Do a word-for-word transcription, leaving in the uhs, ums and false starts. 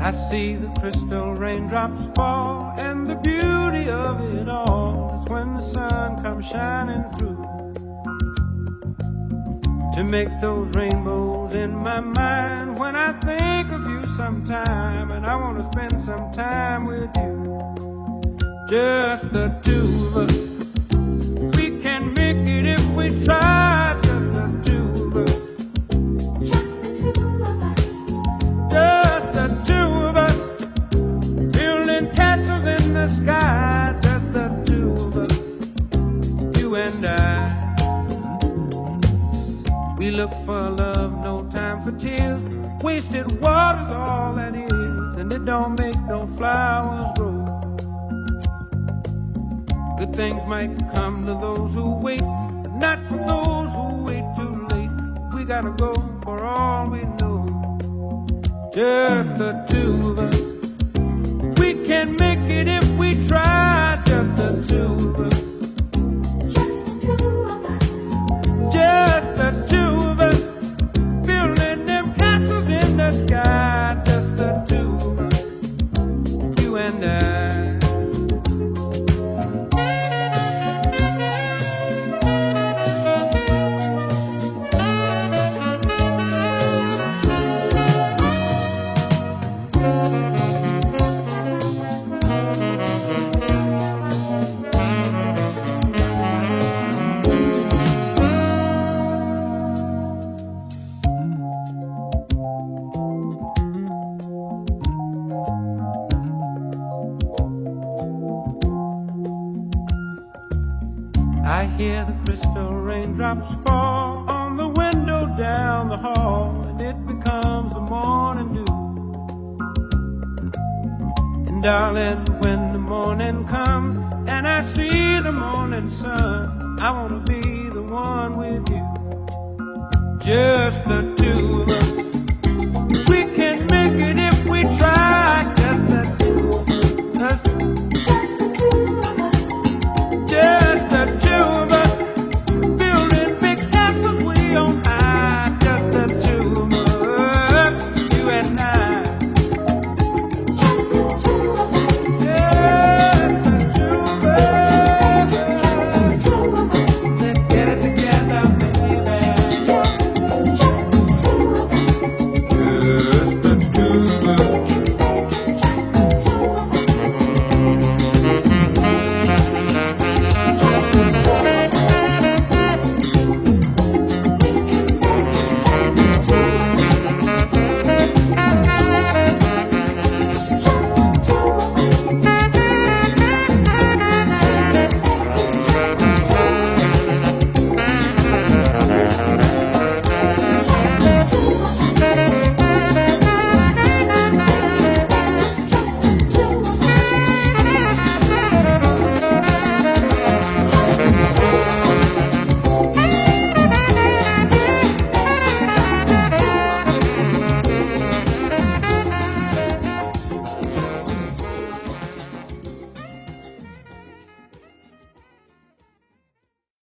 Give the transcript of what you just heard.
I see the crystal raindrops fall, and the beauty of it all is when the sun comes shining through to make those rainbows in my mind. When I think of you sometime, and I want to spend some time with you, just the two of us. We can make it if we try, just the two of us. Just the two of us. Just the two of us. Building castles in the sky, just the two of us. You and I. We look for love, no time for tears. Wasted water's all that is, and it don't make no flowers grow. Good things might come to those who wait, but not for those who wait too late. We gotta go for all we know. Just the two of us. We can make it if we try, just the two of us. Just the two of us. Just the two of us. Building them castles in the sky, just the two of us. You and I. I hear the crystal raindrops fall on the window down the hall, and it becomes the morning dew. And darling, when the morning comes and I see the morning sun, I wanna be the one with you.